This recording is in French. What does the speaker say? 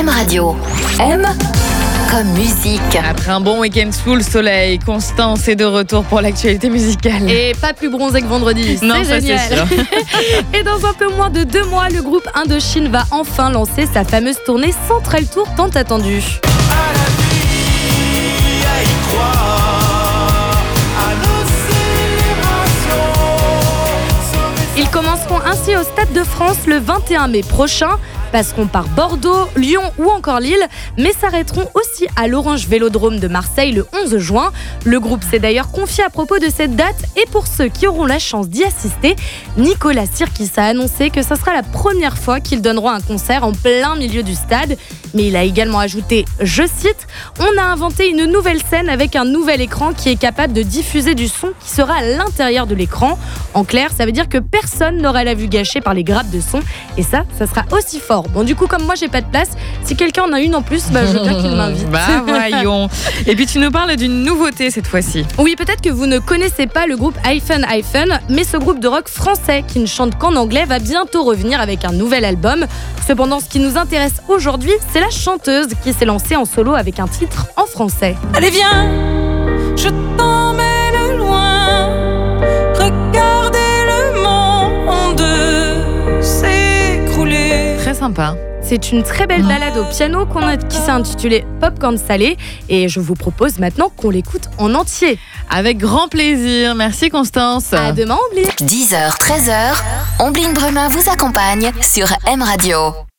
M Radio. M comme musique. Après un bon week-end sous le soleil, Constance est de retour pour l'actualité musicale. Et pas plus bronzé que vendredi, Non, c'est ça, génial. c'est sûr. Et dans un peu moins de 2 mois, le groupe Indochine va enfin lancer sa fameuse tournée Central Tour tant attendue. Ils commenceront ainsi au Stade de France le 21 mai prochain, passeront par Bordeaux, Lyon ou encore Lille, mais s'arrêteront aussi à l'Orange Vélodrome de Marseille le 11 juin. Le groupe s'est d'ailleurs confié à propos de cette date et pour ceux qui auront la chance d'y assister, Nicolas Sirkis a annoncé que ce sera la première fois qu'ils donneront un concert en plein milieu du stade. Mais il a également ajouté, je cite, « On a inventé une nouvelle scène avec un nouvel écran qui est capable de diffuser du son qui sera à l'intérieur de l'écran. » En clair, ça veut dire que personne n'aura la vue gâchée par les grappes de son et ça sera aussi fort. Bon, du coup, comme moi, j'ai pas de place, si quelqu'un en a une en plus, je veux bien qu'il m'invite. Bah voyons. Et puis tu nous parles d'une nouveauté cette fois-ci. Oui, peut-être que vous ne connaissez pas le groupe Hyphen, mais ce groupe de rock français qui ne chante qu'en anglais va bientôt revenir avec un nouvel album. Cependant, ce qui nous intéresse aujourd'hui, c'est la chanteuse qui s'est lancée en solo avec un titre en français. Allez viens, je t'emmène loin, regardez le monde s'écrouler. Très sympa. C'est une très belle balade au piano qui s'est intitulée Popcorn Salé et je vous propose maintenant qu'on l'écoute en entier. Avec grand plaisir. Merci Constance. À demain, Ombline. 10h, 13h, Ombline Brumin vous accompagne sur M Radio.